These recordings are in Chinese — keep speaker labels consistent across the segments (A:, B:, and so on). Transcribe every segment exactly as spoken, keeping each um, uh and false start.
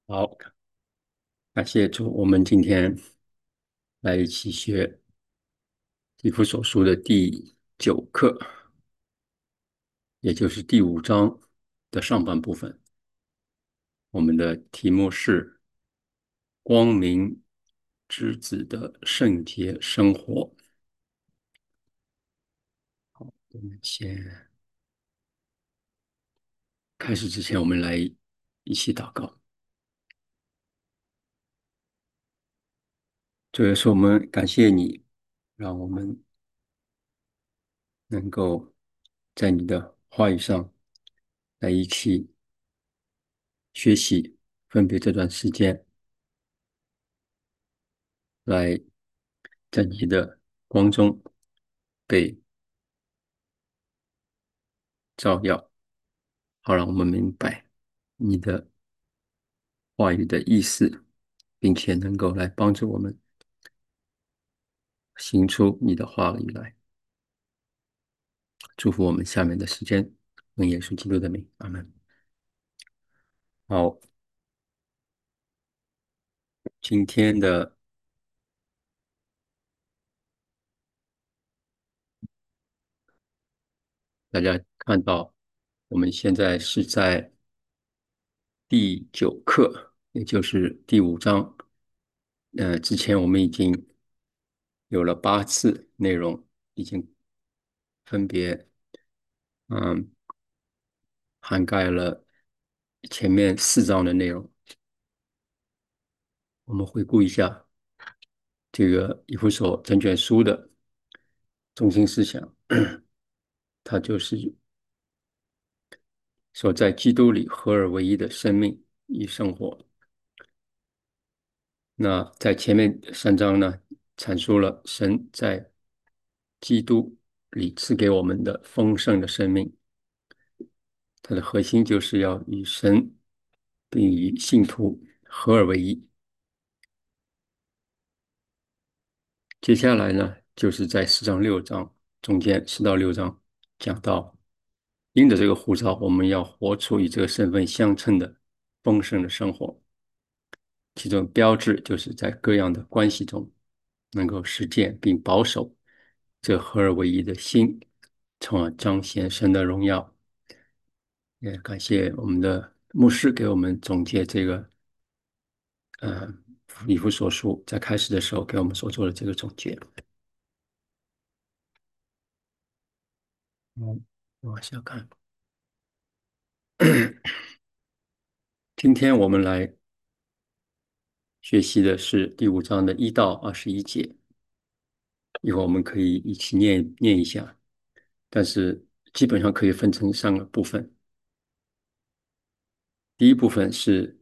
A: 好，感谢主，我们今天来一起学《以弗所书》的第九课，也就是第五章的上半部分。我们的题目是“光明之子的圣洁生活”。我们先开始之前，我们来一起祷告。主耶稣，我们感谢你，让我们能够在你的话语上来一起学习，分别这段时间来在你的光中被照耀，好让我们明白你的话语的意思，并且能够来帮助我们行出你的话语来。祝福我们下面的时间，用耶稣基督的名，阿门。好，今天的大家看到，我们现在是在第九课，也就是第五章。呃，之前我们已经有了八次内容，已经分别嗯涵盖了前面四章的内容。我们回顾一下这个以弗所整卷书的中心思想，它就是说在基督里合而为一的生命与生活。那在前面三章呢，阐述了神在基督里赐给我们的丰盛的生命，它的核心就是要与神并与信徒合而为一。接下来呢，就是在四章六章中间，四到六章讲到，因着这个呼召，我们要活出与这个身份相称的丰盛的生活。其中标志就是在各样的关系中，能够实践并保守这合而为一的心，从而彰显神的荣耀。也感谢我们的牧师给我们总结这个，呃，以弗所书在开始的时候给我们所做的这个总结。嗯，往下看。今天我们来学习的是第五章的一到二十一节，一会儿我们可以一起念念一下，但是基本上可以分成三个部分。第一部分是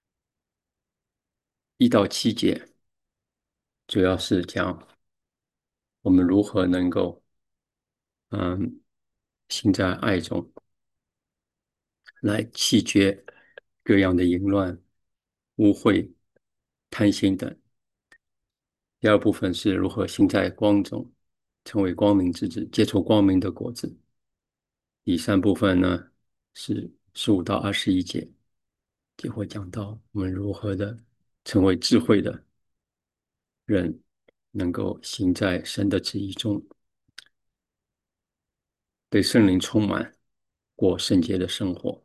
A: 一到七节，主要是讲我们如何能够嗯行在爱中，来弃绝各样的淫乱、污秽、贪心等。第二部分是如何行在光中，成为光明之子，结出光明的果子。第三部分呢是十五到二十一节，就会讲到我们如何的成为智慧的人，能够行在神的旨意中，被圣灵充满，过圣洁的生活。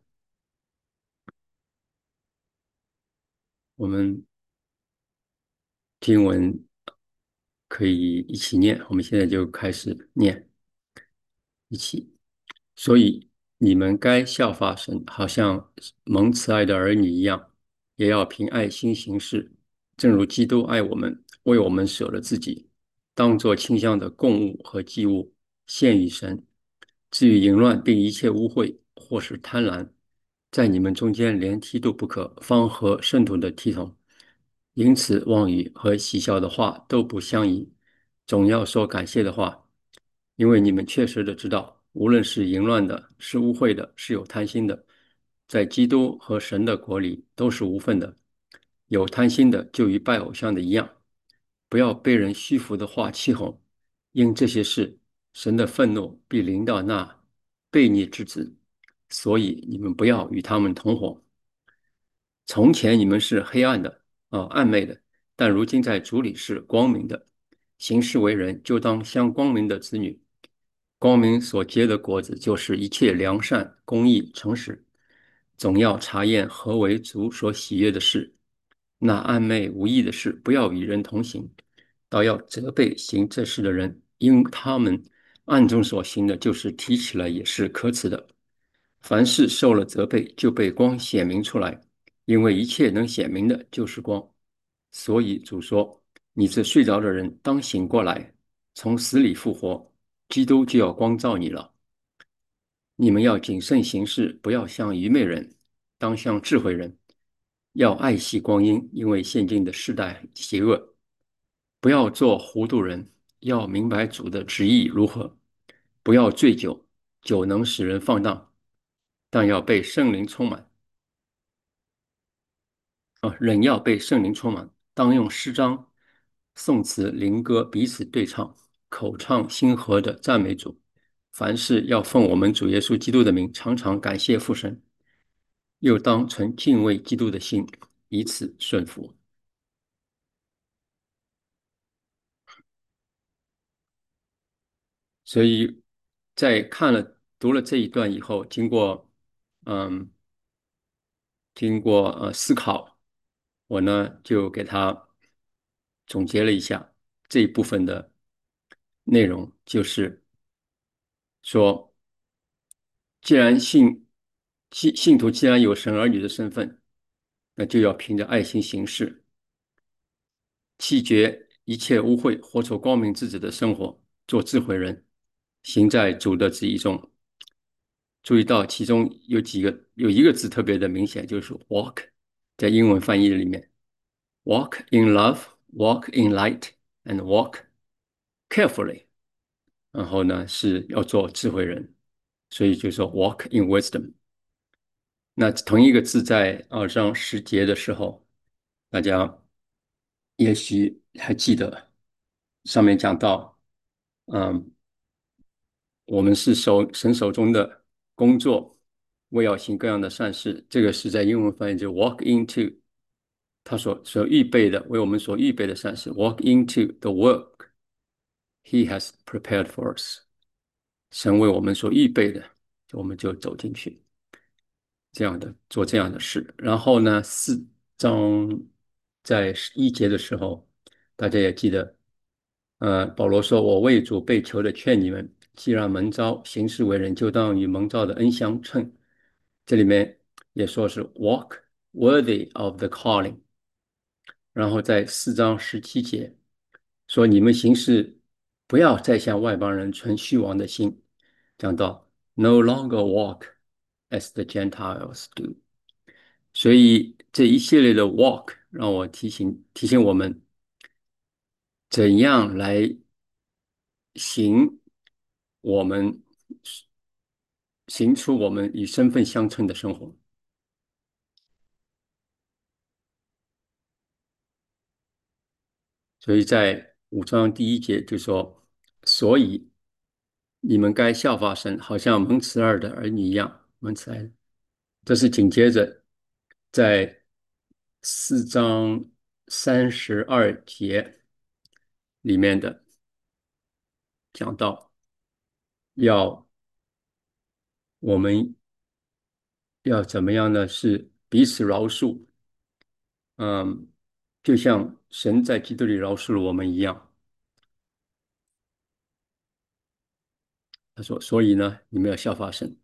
A: 我们经文可以一起念，我们现在就开始念，一起。所以你们该效法神，好像蒙慈爱的儿女一样，也要凭爱心行事，正如基督爱我们，为我们舍了自己，当作馨香的供物和祭物献与神。至于淫乱并一切污秽或是贪婪，在你们中间连提都不可，方和圣徒的体统。因此，妄语和嬉笑的话都不相宜，总要说感谢的话，因为你们确实的知道，无论是淫乱的，是污秽的，是有贪心的，在基督和神的国里都是无份的。有贪心的，就与拜偶像的一样。不要被人虚浮的话欺哄，因这些事，神的愤怒必临到那悖逆之子，所以你们不要与他们同伙。 从前你们是黑暗的，啊、暗昧的，但如今在主里是光明的。行事为人，就当像光明的子女。光明所结的果子，就是一切良善、公义、诚实。总要查验何为主所喜悦的事。那暧昧无益的事，不要与人同行，倒要责备行这事的人，因他们暗中所行的，就是提起来也是可耻的。凡事受了责备，就被光显明出来，因为一切能显明的，就是光。所以主说：“你这睡着的人，当醒过来，从死里复活，基督就要光照你了。你们要谨慎行事，不要像愚昧人，当像智慧人，要爱惜光阴，因为现今的世代邪恶。不要做糊涂人，要明白主的旨意如何。不要醉酒，酒能使人放荡，但要被圣灵充满。啊，人要被圣灵充满，当用诗章、颂词、灵歌彼此对唱，口唱心和的赞美主。凡事要奉我们主耶稣基督的名，常常感谢父神，又当存敬畏基督的心，以此顺服。所以在看了读了这一段以后，经过嗯经过呃思考，我呢就给他总结了一下这一部分的内容，就是说，既然信信信徒既然有神儿女的身份，那就要凭着爱心行事，弃绝一切污秽，活出光明自己的生活，做智慧人，行在主的旨意中。注意到其中有几个有一个字特别的明显，就是 walk，在英文翻译里面，walk in love, walk in light, and walk carefully。然后呢是要做智慧人，所以就说 walk in wisdom。那同一个字在二章十节的时候，大家也许还记得，上面讲到，嗯，我们是手神手中的工作，为要行各样的善事。这个是在英文翻译就 walk into 他所所预备的，为我们所预备的善事，walk into the work He has prepared for us。神为我们所预备的，我们就走进去。这样的做这样的事。然后呢，四章在一节的时候，大家也记得，呃，保罗说：“我为主被囚的劝你们，既然蒙召行事为人，就当与蒙召的恩相称。”这里面也说是 walk worthy of the calling。然后在四章十七节说：“你们行事不要再像外邦人存虚妄的心。”讲到 “no longer walk as the Gentiles do”。所以这一系列的 walk 让我提醒提醒我们怎样来行我们行出我们与身份相称的生活。所以在五章第一节就说：“所以你们该效法神，好像蒙慈儿的儿女一样。”蒙慈儿，这是紧接着在四章三十二节里面的讲到，要我们要怎么样呢？是彼此饶恕，嗯，就像神在基督里饶恕了我们一样。他说，所以呢，你们要效法神。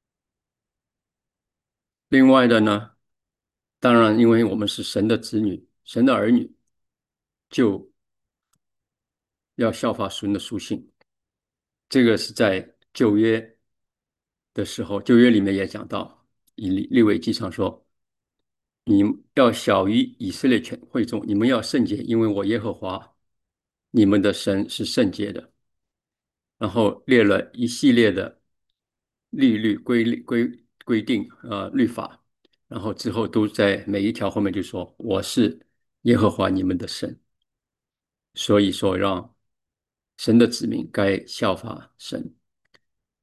A: 另外的呢，当然，因为我们是神的子女，神的儿女，就要效法神的属性。这个是在旧约的时候，旧约里面也讲到，以利利未记上说，你要小于以色列全会众，你们要圣洁，因为我耶和华你们的神是圣洁的。然后列了一系列的律律规规规定呃律法，然后之后都在每一条后面就说我是耶和华你们的神，所以说让神的子民该效法神，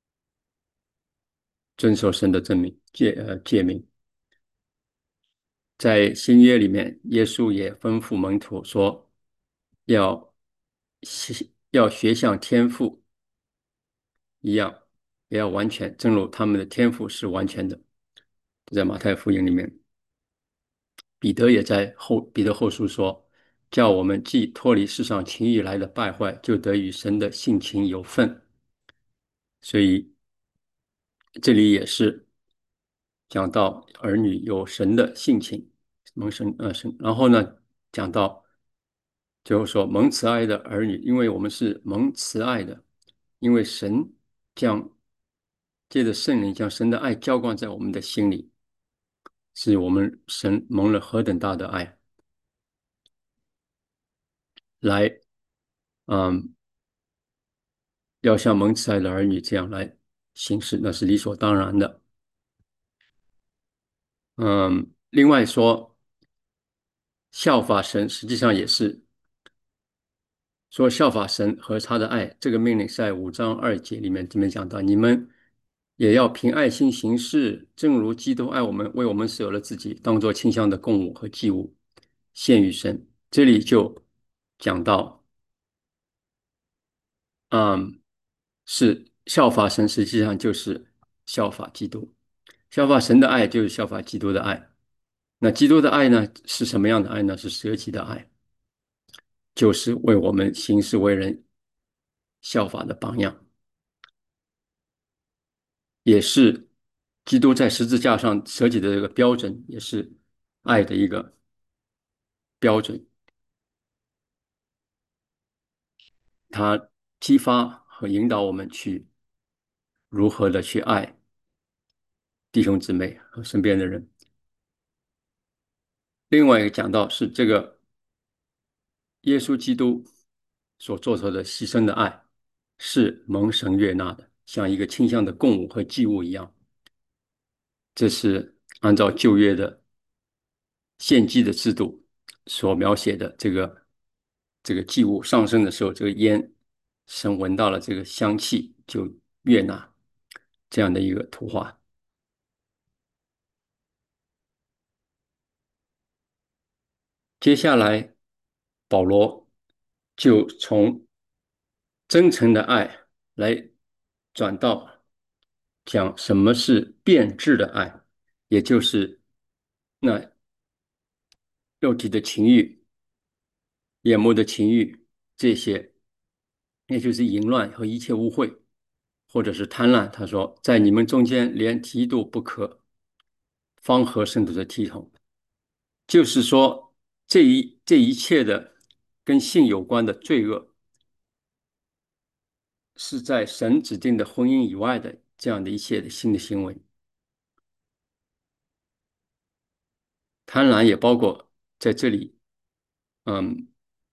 A: 遵守神的证明诫呃诫命。 在新约里面，耶稣也吩咐门徒说，要学要学像天父一样，也要完全，正如他们的天赋是完全的。在马太福音里面，彼得也在后彼得后书说，叫我们既脱离世上情欲来的败坏，就得与神的性情有份。所以这里也是讲到儿女有神的性情，蒙神呃神，然后呢讲到就是说蒙慈爱的儿女，因为我们是蒙慈爱的，因为神将借着圣灵将神的爱浇灌在我们的心里，是我们神蒙了何等大的爱，来嗯要像蒙慈爱的儿女这样来行事，那是理所当然的。嗯，另外说效法神，实际上也是说效法神和他的爱，这个命令是在五章二节里面这边讲到，你们也要凭爱心行事，正如基督爱我们，为我们舍了自己，当作馨香的供物和祭物献于神。这里就讲到，嗯，是效法神，实际上就是效法基督。效法神的爱就是效法基督的爱。那基督的爱呢，是什么样的爱呢？是舍己的爱，就是为我们行事为人效法的榜样。也是基督在十字架上舍己的这个标准，也是爱的一个标准。它激发和引导我们去如何的去爱弟兄姊妹和身边的人。另外一个讲到是这个耶稣基督所做出的牺牲的爱是蒙神悦纳的，像一个倾向的供物和祭物一样。这是按照旧约的献祭的制度所描写的这个这个祭物上升的时候，这个烟神闻到了这个香气，就悦纳这样的一个图画。接下来，保罗就从真诚的爱来转到讲什么是变质的爱，也就是那肉体的情欲、眼目的情欲这些，也就是淫乱和一切污秽，或者是贪婪。他说，在你们中间连提都不可，方合圣徒的体统。就是说，这一这一切的跟性有关的罪恶，是在神指定的婚姻以外的这样的一切的性的行为。贪婪也包括在这里，嗯，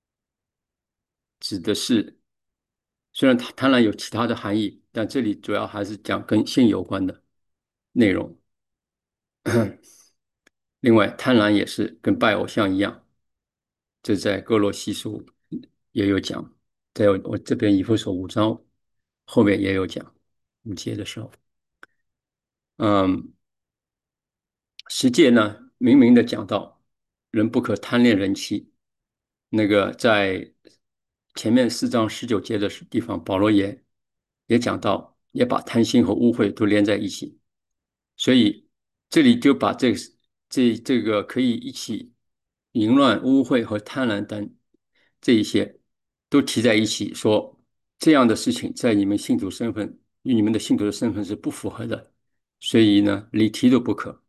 A: 指的是虽然贪婪有其他的含义，但这里主要还是讲跟性有关的内容。另外，贪婪也是跟拜偶像一样，这在哥罗西书也有讲，在我这边以弗所五章后面也有讲五节的时候。嗯，十诫呢，明明的讲到人不可贪恋人妻。那个在前面四章十九节的地方，保罗也也讲到，也把贪心和污秽都连在一起。所以这里就把这这这个可以一起淫乱、污秽和贪婪等这一些都提在一起，说这样的事情在你们信徒身份与你们的信徒的身份是不符合的，所以呢，离提都不可。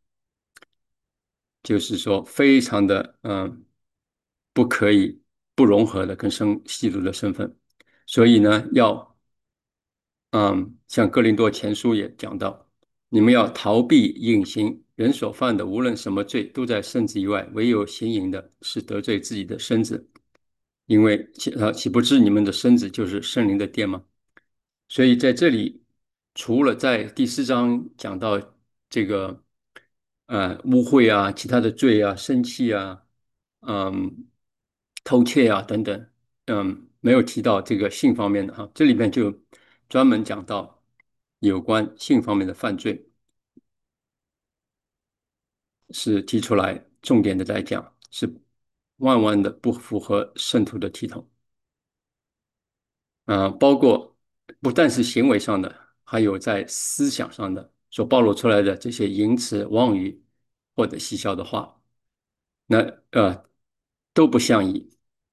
A: 就是说非常的嗯不可以不融合的跟生基督的身份，所以呢要嗯像哥林多前书也讲到，你们要逃避隐形，人所犯的无论什么罪都在身子以外，唯有行淫的是得罪自己的身子，因为岂啊岂不知你们的身子就是圣灵的殿吗？所以在这里，除了在第四章讲到这个呃污秽啊、其他的罪啊、生气啊、嗯偷窃啊等等，嗯，没有提到这个性方面的哈，这里面就专门讲到有关性方面的犯罪，是提出来重点的来讲，是万万的不符合圣徒的体统。啊、包括不但是行为上的，还有在思想上的所暴露出来的这些淫词妄语或者嬉笑的话，那呃都不相宜。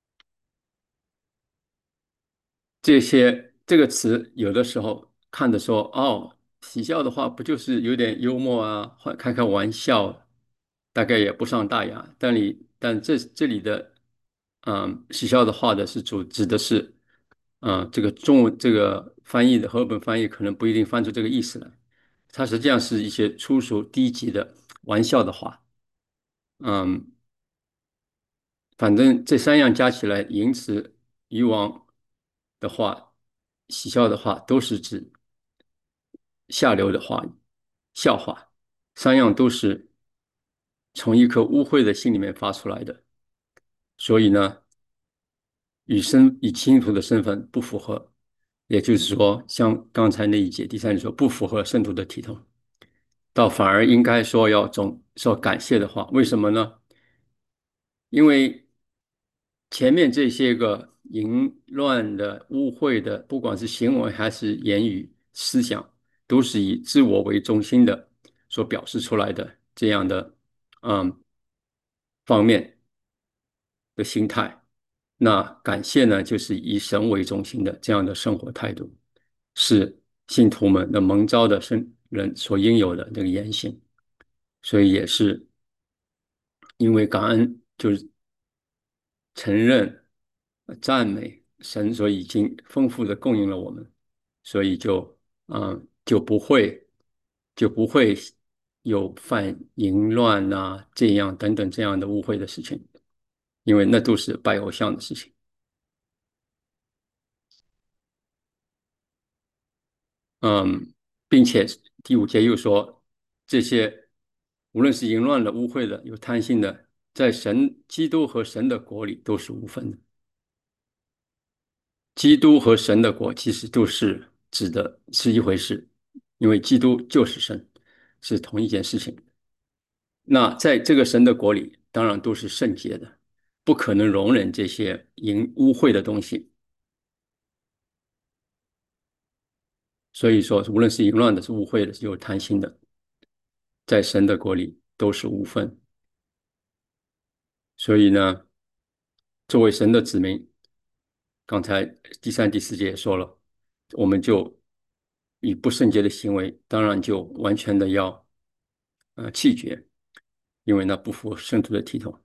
A: 这些这个词有的时候看的说，哦，喜笑的话不就是有点幽默啊，或开开玩笑，大概也不上大雅。但你但这这里的，嗯，喜笑的话的是主指的是，嗯，这个中文这个翻译的和本翻译可能不一定翻出这个意思来，它实际上是一些粗俗低级的玩笑的话，嗯，反正这三样加起来，淫词、渔网的话、喜笑的话，都是指下流的话语、笑话，三样都是从一颗污秽的心里面发出来的，所以呢，与身与基督徒的身份不符合。也就是说，像刚才那一节第三节说，不符合圣徒的体统，倒反而应该说要总说感谢的话。为什么呢？因为前面这些个淫乱的、污秽的，不管是行为还是言语、思想，都是以自我为中心的所表示出来的这样的嗯方面的心态。那感谢呢，就是以神为中心的这样的生活态度，是信徒们的蒙召的生人所应有的这个言行。所以也是因为感恩，就是承认、呃赞美神所已经丰富的供应了我们，所以就嗯就不会就不会有犯淫乱啊这样等等这样的误会的事情，因为那都是拜偶像的事情。嗯，并且第五节又说，这些无论是淫乱的、污秽的、有贪心的，在神、基督和神的国里都是无分的。基督和神的国其实都是指的是一回事，因为基督就是神，是同一件事情。那在这个神的国里，当然都是圣洁的，不可能容忍这些淫污秽的东西。所以说，无论是淫乱的、是污秽的、是有贪心的，在神的国里都是无分。所以呢，作为神的子民，刚才第三、第四节也说了，我们就以不圣洁的行为，当然就完全的要呃弃绝，因为那不符圣徒的体统。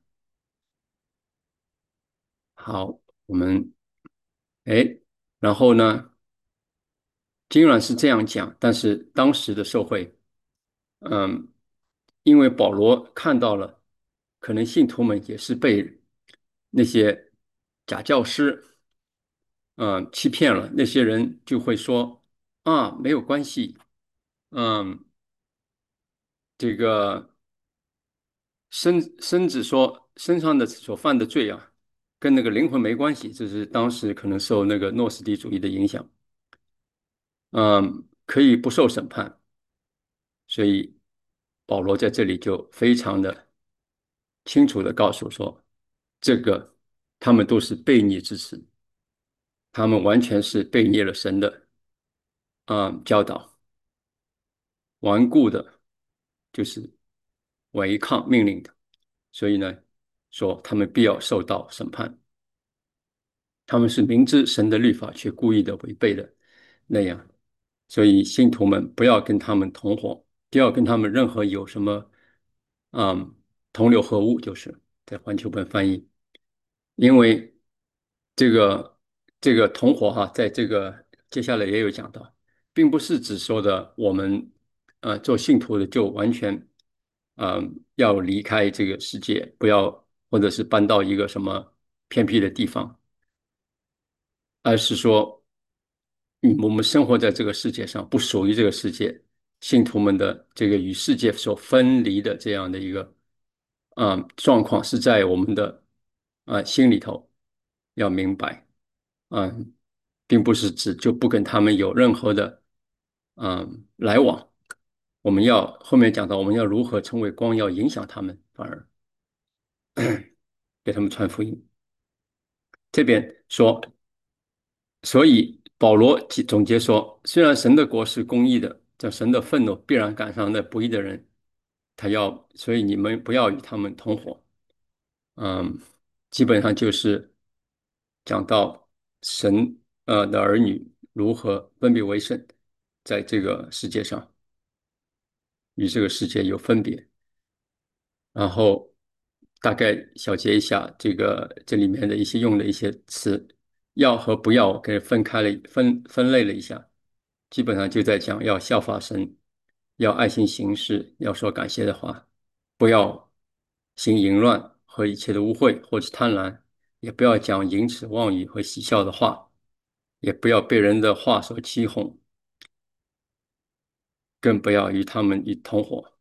A: 好，我们哎，然后呢，尽管是这样讲，但是当时的社会，嗯，因为保罗看到了，可能信徒们也是被那些假教师。嗯，欺骗了那些人，就会说啊，没有关系。嗯，这个身身子说身上的所犯的罪啊，跟那个灵魂没关系，这是当时可能受那个诺斯底主义的影响。嗯，可以不受审判，所以保罗在这里就非常的清楚的告诉说，这个他们都是悖逆之词，他们完全是背逆了神的啊、嗯教导。顽固的，就是违抗命令的，所以呢，说他们必要受到审判。他们是明知神的律法却故意的违背的那样，所以信徒们不要跟他们同伙，不要跟他们任何有什么，嗯，同流合污，就是在环球本翻译，因为这个这个同伙哈，在这个接下来也有讲到，并不是只说的我们呃做信徒的就完全呃要离开这个世界，不要或者是搬到一个什么偏僻的地方，而是说，嗯，我们生活在这个世界上，不属于这个世界，信徒们的这个与世界所分离的这样的一个啊、呃状况，是在我们的啊、呃心里头要明白。嗯，并不是指就不跟他们有任何的嗯来往。我们要后面讲到我们要如何成为光，要影响他们，反而。 给他们传福音。这边说，所以保罗总结说，虽然神的国是公义的，这神的愤怒必然赶上那不义的人，他要，所以你们不要与他们同伙。嗯，基本上就是讲到神呃的儿女如何分别为圣，在这个世界上与这个世界有分别。然后大概小结一下这个这里面的一些用的一些词，要和不要给分开了分分类了一下，基本上就在讲要效法神，要爱心行事，要说感谢的话，不要行淫乱和一切的污秽或者贪婪，也不要讲淫词妄语和嬉笑的话，也不要被人的话所欺哄，更不要与他们一同伙。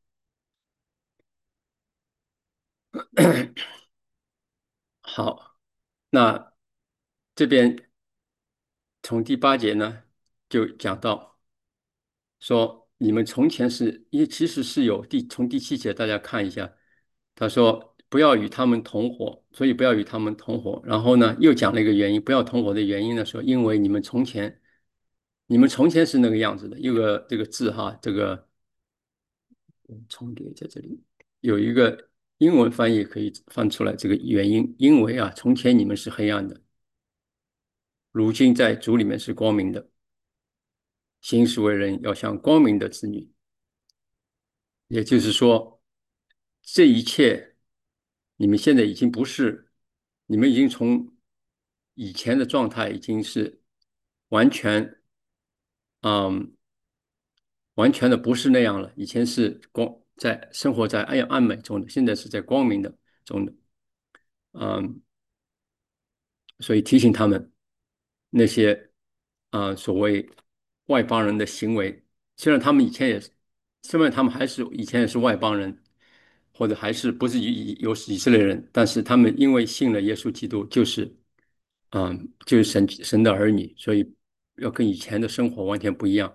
A: 好，那这边从第八节呢，就讲到说，你们从前是，因为其实是有第从第七节大家看一下，他说不要与他们同伙，所以不要与他们同伙。然后呢，又讲了一个原因，不要同伙的原因呢，说因为你们从前，你们从前是那个样子的，有个这个字哈，这个重叠在这里，有一个英文翻译可以翻出来这个原因，因为啊，从前你们是黑暗的。如今在主里面是光明的，行事为人要像光明的子女。也就是说，这一切你们现在已经不是，你们已经从以前的状态已经是完全，嗯，完全的不是那样了。以前是光在生活在暗暗美中的，现在是在光明的中的，嗯，所以提醒他们那些啊、呃所谓外邦人的行为，虽然他们以前也是，虽然他们还是以前也是外邦人，或者还是不是以有以色列人，但是他们因为信了耶稣基督，就是嗯，就是神神的儿女，所以要跟以前的生活完全不一样，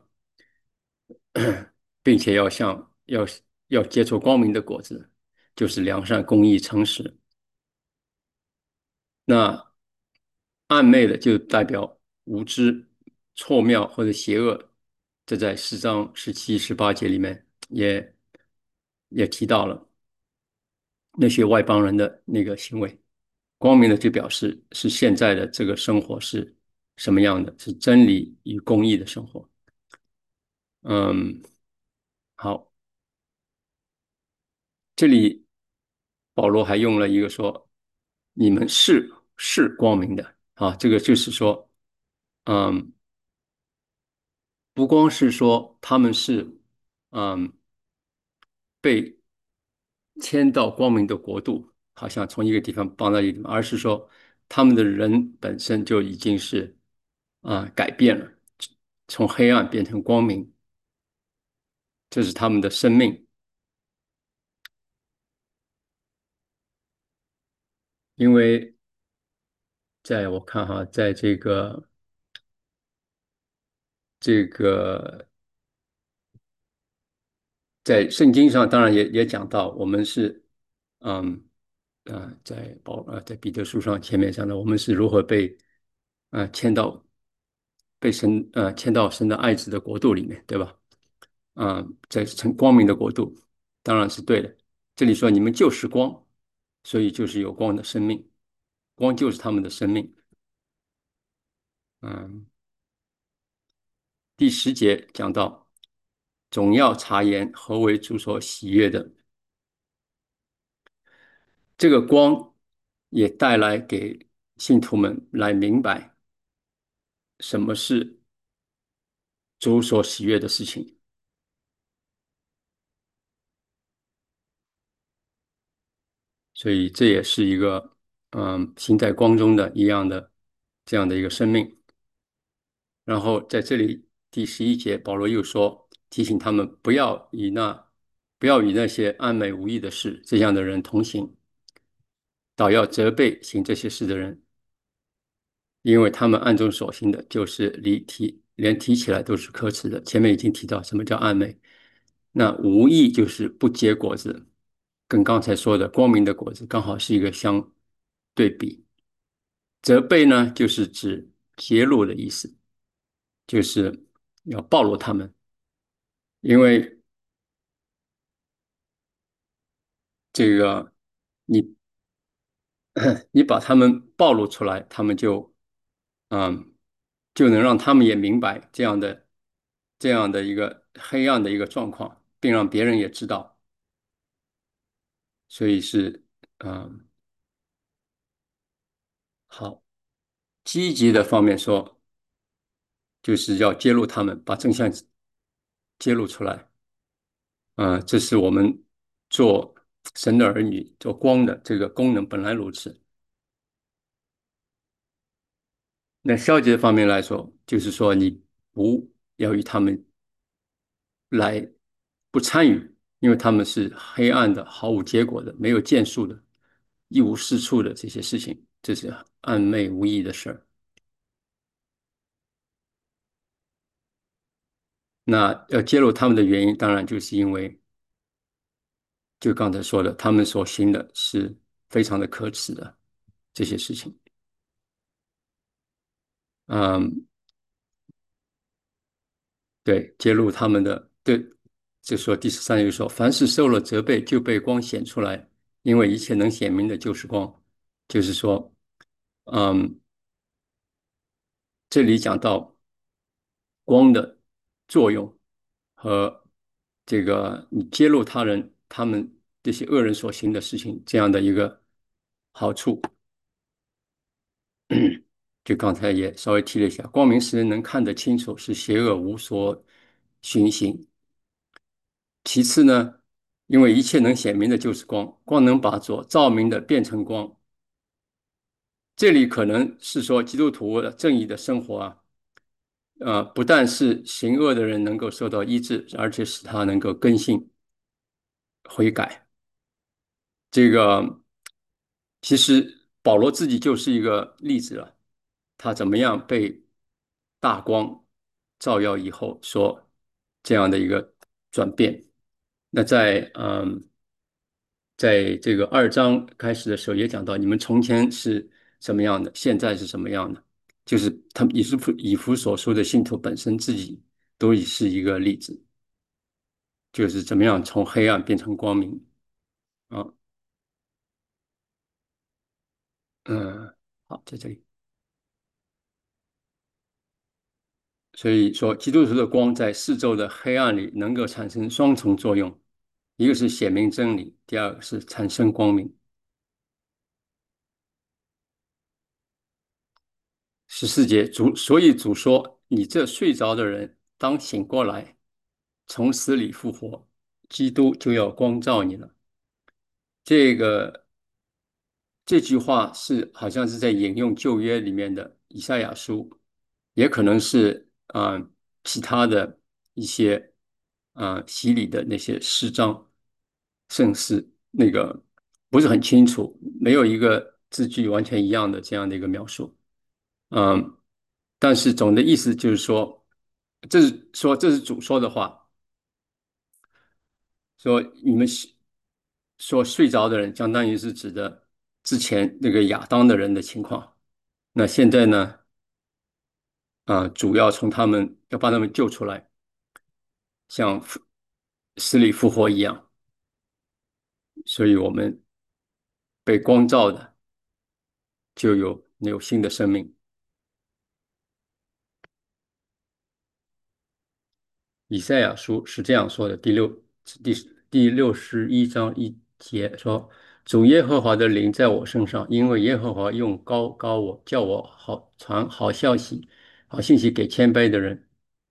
A: 并且要像要要结出光明的果子，就是良善、公义、诚实。那暗昧的就代表无知、错谬或者邪恶，这在四章十七、十八节里面也也提到了那些外邦人的那个行为。光明的就表示是现在的这个生活是什么样的，是真理与公义的生活。嗯，好，这里保罗还用了一个说，你们是是光明的啊，这个就是说，嗯，不光是说他们是，嗯，被迁到光明的国度，好像从一个地方搬到一个地方，而是说他们的人本身就已经是啊、改变了，从黑暗变成光明，这是他们的生命。因为在我看哈，在这个这个在圣经上，当然也也讲到，我们是嗯呃，在保呃在彼得书上前面讲的，我们是如何被呃迁到被神呃迁到神的爱子的国度里面，对吧？啊、呃在成光明的国度，当然是对的。这里说你们就是光，所以就是有光的生命，光就是他们的生命。嗯，第十节讲到，总要察验何为主所喜悦的。这个光也带来给信徒们来明白什么是主所喜悦的事情。所以这也是一个嗯行在光中的一样的这样的一个生命。然后在这里第十一节，保罗又说，提醒他们不要与那不要与那些安美无益的事这样的人同行，倒要责备行这些事的人，因为他们暗中所行的，就是离提连提起来都是可耻的。前面已经提到什么叫暗昧，那无益就是不结果子， 跟刚才说的光明的果子刚好是一个相对比。责备呢，就是指揭露的意思，就是要暴露他们，因为这个你你把他们暴露出来，他们就嗯就能让他们也明白这样的这样的一个黑暗的一个状况，并让别人也知道，所以是嗯好。积极的方面说，就是要揭露他们，把真相揭露出来。啊、这是我们做神的儿女、做光的这个功能本来如此。那消极的方面来说，就是说你不要与他们来不参与，因为他们是黑暗的、毫无结果的、没有建树的、一无是处的这些事情，这是暧昧无益的事儿。那要揭露他们的原因，当然就是因为就刚才说的，他们所行的是非常的可耻的这些事情。嗯，对，揭露他们的，对，就说第十三节说，凡是受了责备，就被光显出来，因为一切能显明的就是光。就是说，嗯，这里讲到光的作用和这个你揭露他人他们这些恶人所行的事情这样的一个好处。就刚才也稍微提了一下，光明使人能看得清楚，使邪恶无所寻行。其次呢，因为一切能显明的就是光，光能把所照明的变成光。这里可能是说基督徒的正义的生活啊，呃，不但是行恶的人能够受到医治，而且使他能够更新悔改。这个其实保罗自己就是一个例子了，他怎么样被大光照耀以后，说这样的一个转变。那在嗯，在这个二章开始的时候也讲到，你们从前是什么样的，现在是什么样的，就是他们以弗以弗所说的信徒本身自己都已是一个例子，就是怎么样从黑暗变成光明啊。嗯，好，在这里。所以说，基督徒的光在四周的黑暗里能够产生双重作用，一个是显明真理，第二个是产生光明。十四节主，所以主说：“你这睡着的人，当醒过来，从死里复活，基督就要光照你了。”这个这句话是好像是在引用旧约里面的以赛亚书，也可能是啊、呃其他的一些啊、呃洗礼的那些诗章、圣诗，那个不是很清楚，没有一个字句完全一样的这样的一个描述。嗯，但是总的意思就是说，这是说这是主说的话，说你们是说睡着的人，相当于是指的之前那个亚当的人的情况。那现在呢，啊，主要从他们要把他们救出来，像复死里复活一样，所以我们被光照的就有有新的生命。以赛亚书是这样说的：第六第第六十一章一节说：“主耶和华的灵在我身上，因为耶和华用高高我，叫我好传好消息、好信息给谦卑的人，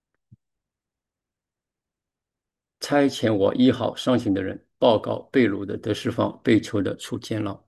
A: 差遣我医好伤心的人，报告被掳的得释放，被囚的出监牢。”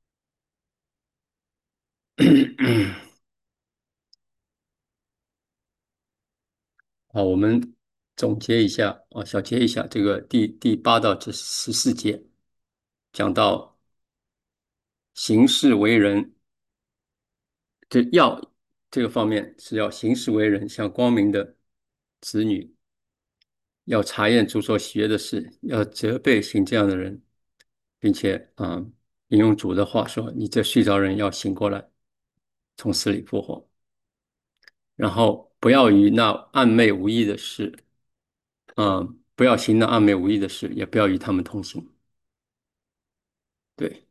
A: 好，我们总结一下啊，小结一下这个第第八到这十四节，讲到行事为人，这要这个方面是要行事为人，像光明的子女，要查验主所喜悦的事，要责备行这样的人， 并且啊、呃引用主的话说：“你这睡着人要醒过来，从死里复活。”然后不要与那暗昧无益的事，嗯、不要行那暗昧无益的事，也不要与他们同行。对，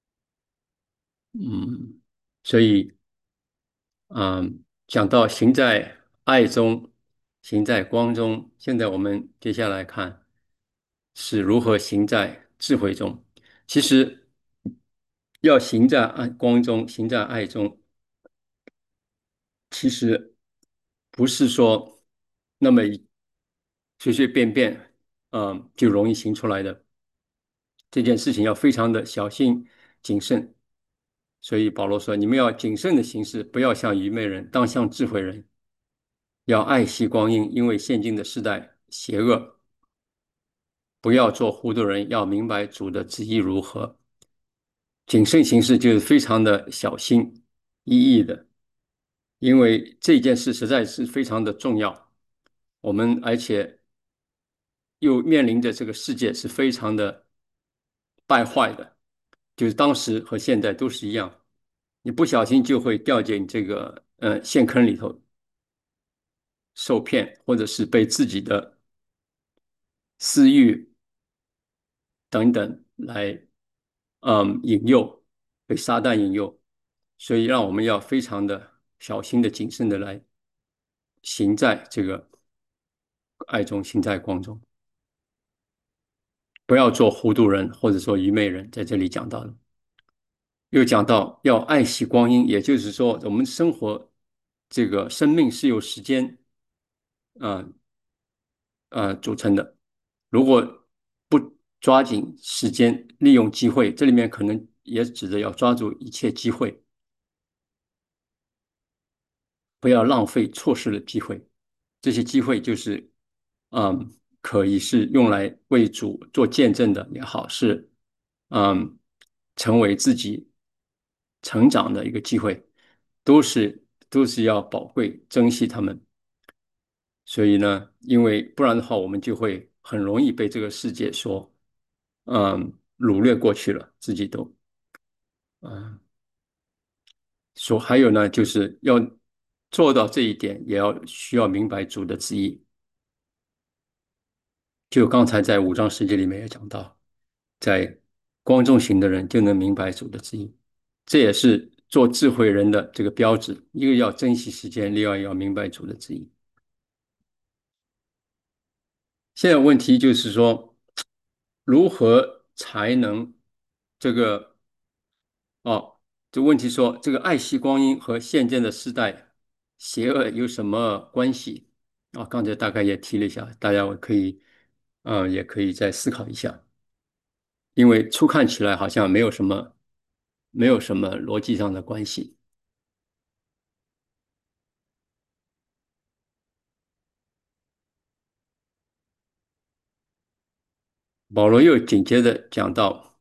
A: 嗯，所以，嗯，讲到行在爱中，行在光中，现在我们接下来看是如何行在智慧中。其实要行在爱光中，行在爱中，其实不是说那么随随便便，嗯，就容易行出来的。这件事情要非常的小心谨慎。所以保罗说：“你们要谨慎的行事，不要像愚昧人，当像智慧人。要爱惜光阴，因为现今的时代邪恶。不要做糊涂人，要明白主的旨意如何。谨慎行事就是非常的小心翼翼的，因为这件事实在是非常的重要。我们而且又面临着这个世界是非常的败坏的，就是当时和现在都是一样，你不小心就会掉进这个呃陷坑里头受骗，或者是被自己的私欲等等来嗯引诱，被撒旦引诱，所以让我们要非常的小心的、谨慎的来行在这个爱中，行在光中，不要做糊涂人或者说愚昧人。在这里讲到了。又讲到要爱惜光阴，也就是说，我们生活这个生命是由时间啊呃组成的。如果不抓紧时间，利用机会，这里面可能也指的要抓住一切机会，不要浪费错失了机会。这些机会就是，嗯，可以是用来为主做见证的也好，是嗯，成为自己成长的一个机会，都是都是要宝贵珍惜他们。所以呢，因为不然的话，我们就会很容易被这个世界所嗯掳掠过去了，自己都嗯。说还有呢，就是要做到这一点，也要需要明白主的旨意。就刚才在五章十节里面也讲到，在光中行的人就能明白主的旨意，这也是做智慧人的这个标志。一个要珍惜时间，另外要明白主的旨意。现在问题就是说，如何才能这个哦？这问题说，这个爱惜光阴和现今的时代邪恶有什么关系？啊、刚才大概也提了一下，大家我可以，嗯、也可以再思考一下。因为初看起来好像没有什么，没有什么逻辑上的关系。保罗又紧接着讲到，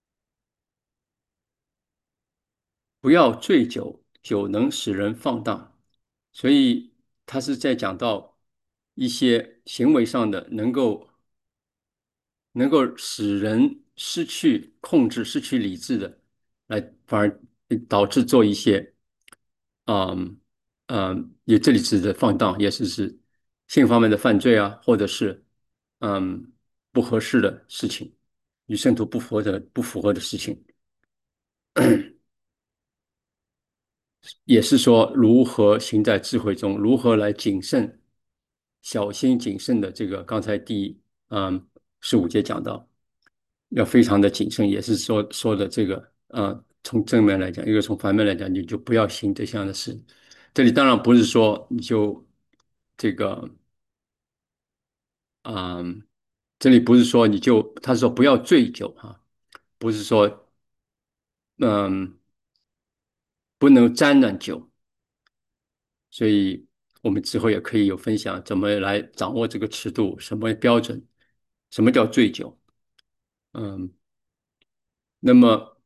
A: 不要醉酒，酒能使人放荡，所以他是在讲到一些行为上的能够能够使人失去控制、失去理智的，来反而导致做一些，嗯嗯，也这里指的放荡，也是指性方面的犯罪啊，或者是嗯不合适的事情，与圣徒不符合的不符合的事情，也是说如何行在智慧中，如何来谨慎、小心谨慎的这个，刚才第嗯十五节讲到。要非常的谨慎，也是说说的这个，呃，从正面来讲，一个从反面来讲，你就不要行这项的事。这里当然不是说你就这个，嗯，这里不是说你就，他说不要醉酒哈，不是说，嗯，不能沾染酒，所以我们之后也可以有分享，怎么来掌握这个尺度，什么标准，什么叫醉酒，嗯，那么。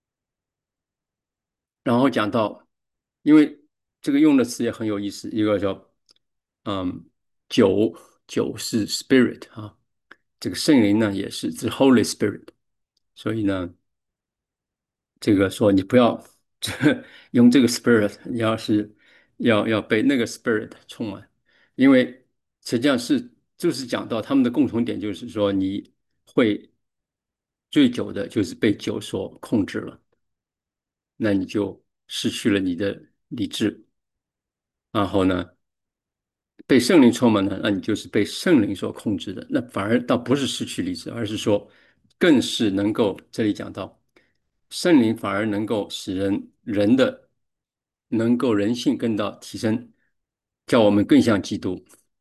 A: 然后讲到，因为这个用的词也很有意思，一个叫嗯酒，酒是 spirit 啊，这个圣灵呢也是是 Holy Spirit， 所以呢，这个说你不要用这个 spirit，你要是要要被那个 spirit 充满，因为实际上是就是讲到他们的共同点，就是说你会醉酒的，就是被酒所控制了，那你就失去了你的理智，然后呢，被圣灵充满了，那你就是被圣灵所控制的，那反而倒不是失去理智，而是说更是能够这里讲到。圣灵反而能够使人人的能够人性更到提升，叫我们更像基督，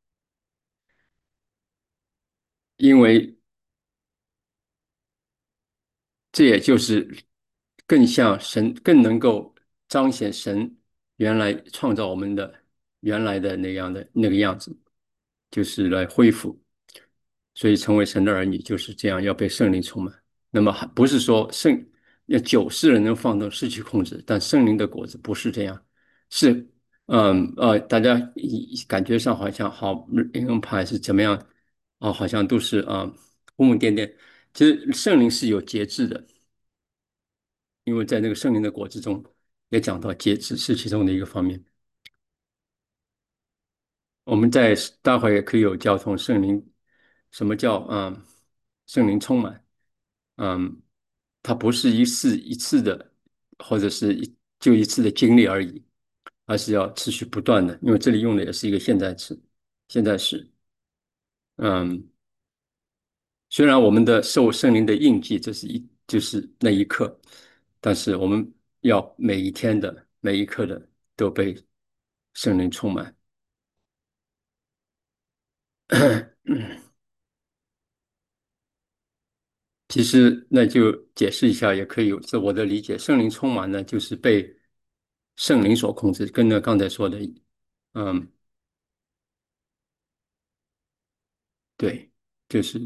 A: 因为这也就是更像神，更能够彰显神原来创造我们的原来的那样的那个样子，就是来恢复。所以成为神的儿女就是这样，要被圣灵充满。那么还不是说圣要酒是人能放纵失去控制，但圣灵的果子不是这样，是嗯呃，大家以感觉上好像好灵恩派是怎么样哦，好像都是啊疯疯癫癫。其实圣灵是有节制的，因为在那个圣灵的果子中也讲到节制是其中的一个方面。我们在待会儿也可以有交通圣灵，什么叫嗯圣灵充满？嗯，它不是一次一次的，或者是一就一次的经历而已，而是要持续不断的。因为这里用的也是一个现在词，现在时。嗯，虽然我们的受圣灵的印记，这是一就是那一刻，但是我们要每一天的每一刻的都被圣灵充满。其实那就解释一下，也可以有这我的理解。圣灵充满呢，就是被圣灵所控制，跟那刚才说的，嗯，对，就是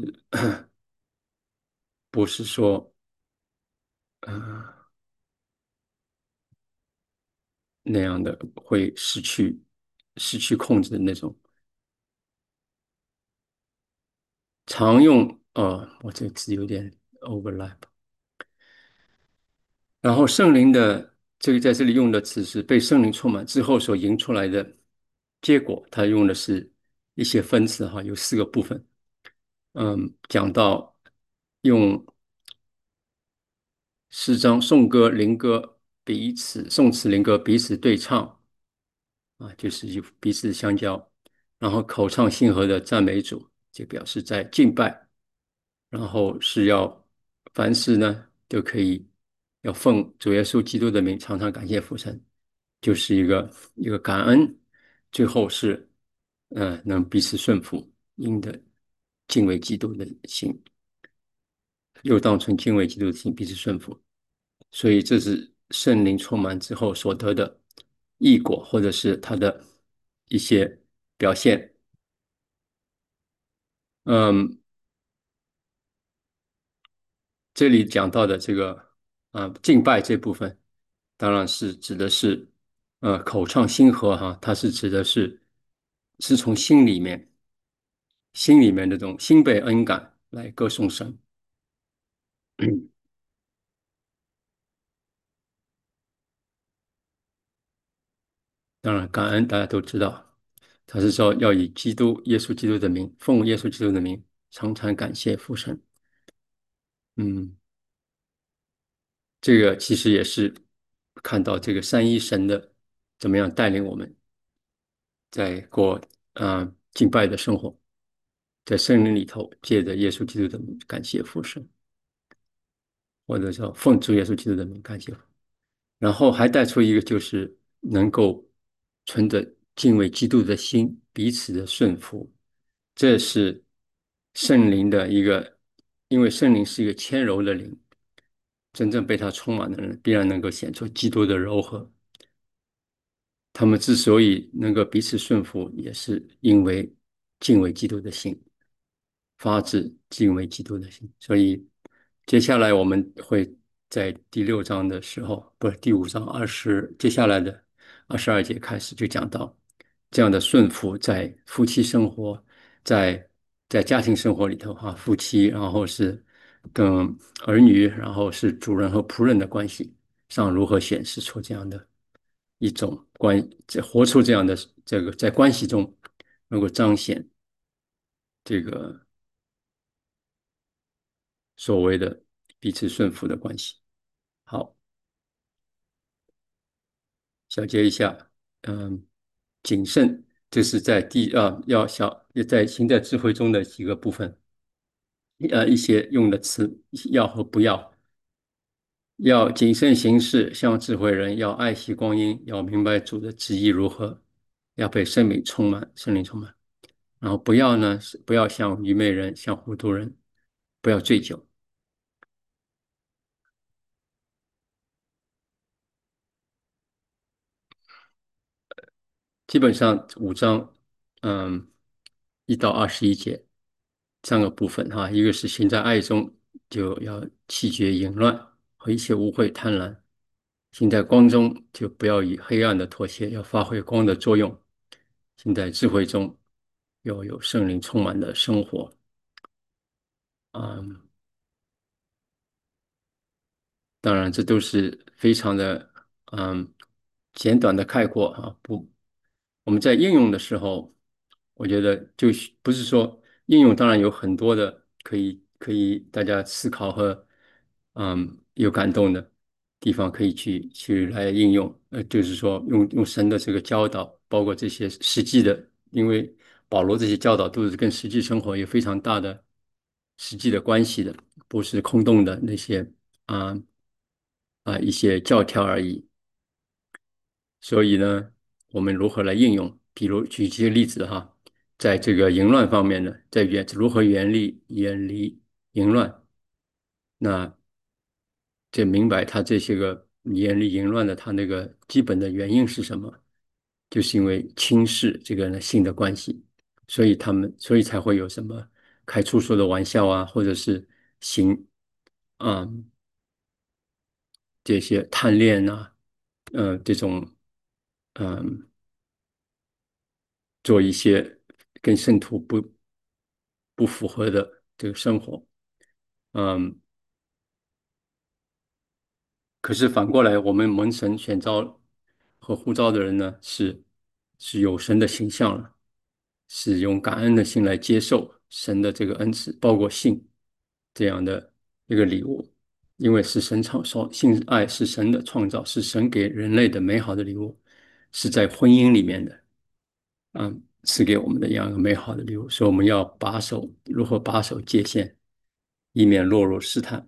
A: 不是说，嗯、那样的会失去失去控制的那种。常用，呃，我这个字有点 overlap。然后圣灵的这个在这里用的词是被圣灵充满之后所引出来的结果，它用的是一些分词哈，有四个部分。嗯，讲到用诗章、颂歌、灵歌彼此颂词、灵歌彼此对唱啊，就是有彼此相交，然后口唱心和的赞美主，就表示在敬拜，然后是要凡事呢都可以要奉主耶稣基督的名，常常感谢父神，就是一个一个感恩，最后是嗯、呃能彼此顺服，应的敬畏基督的心。又当存敬畏基督的心彼此顺服。所以这是圣灵充满之后所得的异果，或者是他的一些表现。嗯，这里讲到的这个啊、呃敬拜这部分，当然是指的是呃口唱心和哈，它是指的是是从心里面心里面那种心被恩感来歌颂神。当然，感恩大家都知道，他是说要以基督耶稣基督的名，奉耶稣基督的名，常常感谢父神。嗯，这个其实也是看到这个三一神的怎么样带领我们在过啊、呃敬拜的生活，在圣灵里头，借着耶稣基督的名感谢父神，或者说奉主耶稣基督的名感谢父。然后还带出一个就是能够存着敬畏基督的心，彼此的顺服，这是圣灵的一个，因为圣灵是一个谦柔的灵，真正被他充满的人，必然能够显出基督的柔和。他们之所以能够彼此顺服，也是因为敬畏基督的心，发自敬畏基督的心。所以，接下来我们会在第六章的时候，不是第五章二十，接下来的二十二节开始就讲到这样的顺服在夫妻生活，在在家庭生活里头哈，夫妻然后是跟儿女，然后是主人和仆人的关系上如何显示出这样的一种关，这活出这样的这个在关系中能够彰显这个所谓的彼此顺服的关系。好，小结一下，嗯，谨慎，这是在第啊要小在行在智慧中的几个部分，呃，一些用的词要和不要。要谨慎行事，像智慧人；要爱惜光阴，要明白主的旨意如何，要被生命充满，生命充满。然后不要呢，是不要像愚昧人，像糊涂人，不要醉酒。基本上五章，嗯，一到二十一节三个部分哈，一个是行在爱中，就要弃绝淫乱和一切污秽贪婪；行在光中，就不要与黑暗的妥协，要发挥光的作用；行在智慧中，要有圣灵充满的生活。嗯，当然，这都是非常的嗯简短的概括啊。不，我们在应用的时候，我觉得就是不是说应用，当然有很多的可以可以大家思考和嗯有感动的地方可以去去来应用。呃，就是说用用神的这个教导，包括这些实际的，因为保罗这些教导都是跟实际生活有非常大的实际的关系的，不是空洞的那些。啊。啊一些教条而已。所以呢，我们如何来应用？比如举几个例子哈，在这个淫乱方面呢，在远如何远离远离淫乱？那这明白他这些个远离淫乱的，他那个基本的原因是什么？就是因为轻视这个人性的关系，所以他们所以才会有什么开粗俗的玩笑啊，或者是行啊、这些贪恋啊，呃这种嗯、做一些跟圣徒不不符合的这个生活。嗯，可是反过来，我们蒙神选召和呼召的人呢，是是有神的形象了，是用感恩的心来接受神的这个恩赐，包括信这样的一个礼物，因为是神创造，性爱是神的创造，是神给人类的美好的礼物，是在婚姻里面的。嗯，赐给我们的一样一个美好的礼物，所以我们要把守如何把守界限，以免落入试探。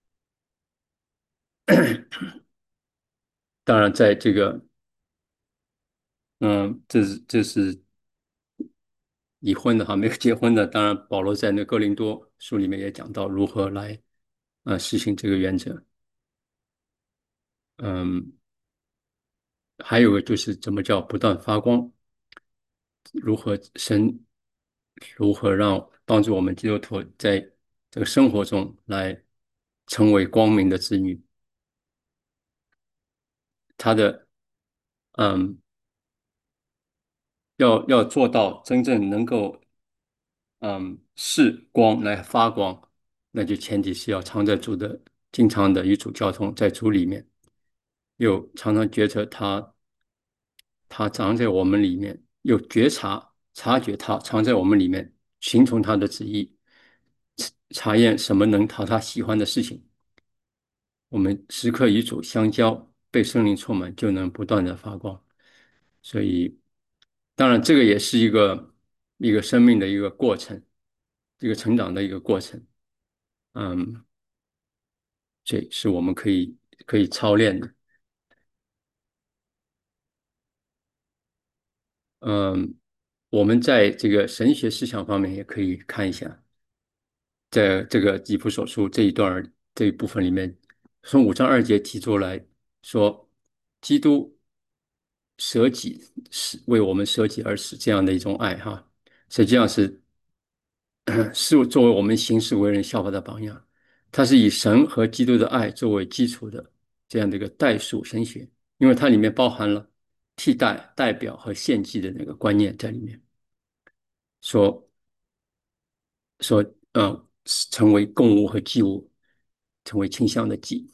A: 当然，在这个嗯，这是这是已婚的哈，没有结婚的，当然保罗在那哥林多书里面也讲到如何来呃实行这个原则。嗯，还有个就是怎么叫不断发光，如何神如何让帮助我们基督徒在这个生活中来成为光明的子女。他的嗯，要要做到真正能够嗯视光来发光，那就前提是要常在主的经常的与主交通，在主里面，又常常觉察他他藏在我们里面，又觉察察觉他藏在我们里面，寻从他的旨意，查验什么能讨他喜欢的事情。我们时刻与主相交，被圣灵充满，就能不断的发光。所以，当然这个也是一个一个生命的一个过程，一个成长的一个过程。嗯，这是我们可以可以操练的。嗯，我们在这个神学思想方面也可以看一下，在这个以弗所书这一段儿这一部分里面，从五章二节提出来说，基督舍己是为我们舍己而死这样的一种爱哈，实际上是是作为我们行事为人效法的榜样。它是以神和基督的爱作为基础的这样的一个代数神学，因为它里面包含了替代、代表和献祭的那个观念在里面。说说，呃， 成为供物和祭物，成为倾向的祭。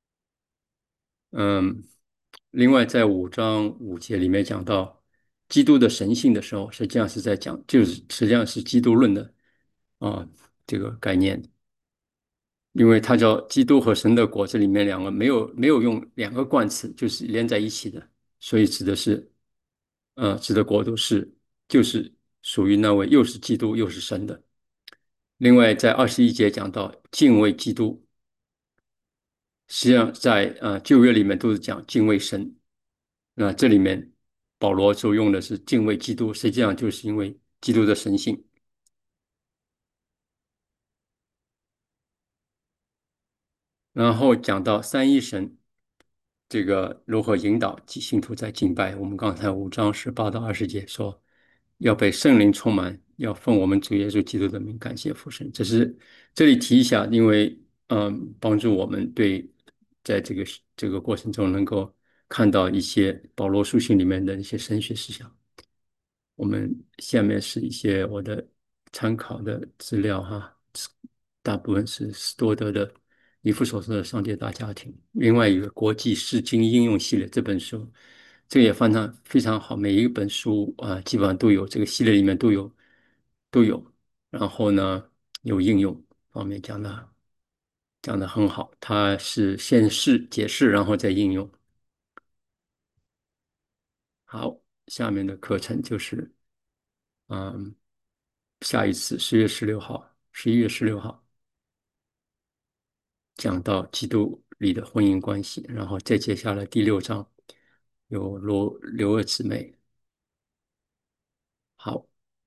A: 嗯，另外在五章五节里面讲到基督的神性的时候，实际上是在讲，就是实际上是基督论的啊这个概念，因为它叫基督和神的果，这里面两个没有没有用两个冠词，就是连在一起的，所以指的是呃指的国度是就是属于那位又是基督又是神的。另外在二十一节讲到敬畏基督，实际上在呃旧约里面都是讲敬畏神。那这里面保罗就用的是敬畏基督，实际上就是因为基督的神性。然后讲到三一神这个如何引导信徒在敬拜，我们刚才五章十八到二十节说要被圣灵充满，要奉我们主耶稣基督的名感谢父神。只是这里提一下，因为嗯，帮助我们对在这个这个过程中能够看到一些保罗书信里面的一些神学思想。我们下面是一些我的参考的资料哈，大部分是斯多德的《以弗所说的上帝大家庭》，另外一个国际释经应用系列这本书，这个也非常非常好，每一本书啊基本上都有，这个系列里面都有都有，然后呢有应用方面讲的讲的很好，它是先是解释，然后再应用。好，下面的课程就是。嗯，下一次十月十六号、十一月十六号讲到基督里的婚姻关系，然后再接下来第六章有罗刘二姊妹。好，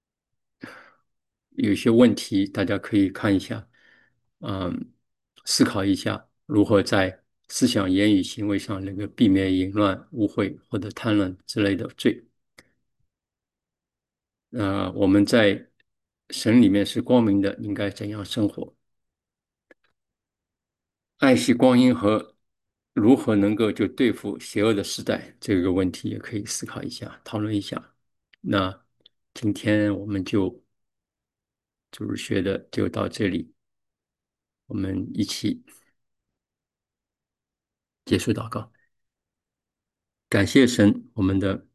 A: 有一些问题大家可以看一下，嗯，思考一下如何在思想、言语、行为上能够避免淫乱、污秽或者贪婪之类的罪。呃，我们在神里面是光明的，应该怎样生活？爱惜光阴和如何能够就对付邪恶的时代这个问题，也可以思考一下，讨论一下。那今天我们就就是学的就到这里，我们一起结束祷告，感谢神，我们的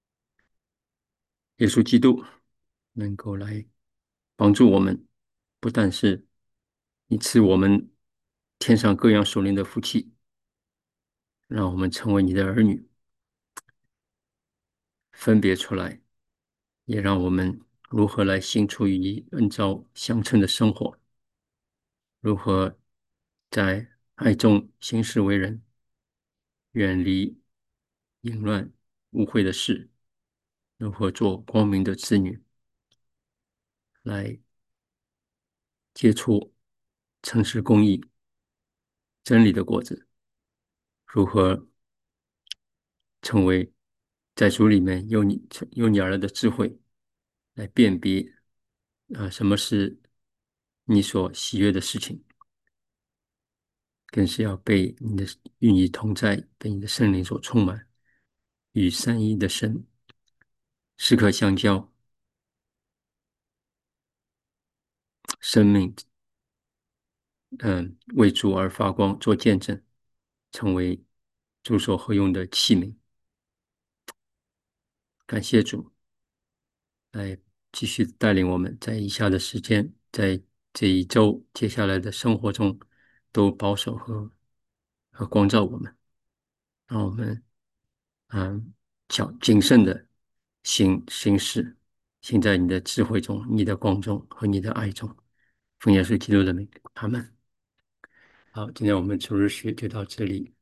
A: 耶稣基督能够来帮助我们，不但是你赐我们天上各样属灵的福气，让我们成为你的儿女，分别出来。也让我们如何来行出与你恩召相称的生活，如何在爱中行事为人，远离淫乱污秽的事，如何做光明的子女，来结出诚实公义真理的果子，如何成为在主里面有你有你儿的智慧，来辨别啊、呃什么是你所喜悦的事情，更是要被你的与你同在，被你的圣灵所充满，与三一的神时刻相交，生命嗯为主而发光，做见证，成为主所合用的器皿。感谢主，来继续带领我们在以下的时间，在这一周接下来的生活中，都保守和和光照我们，让我们嗯较谨慎的行行事，行在你的智慧中、你的光中和你的爱中。奉耶稣基督的名，阿门。好，今天我们主日学就到这里。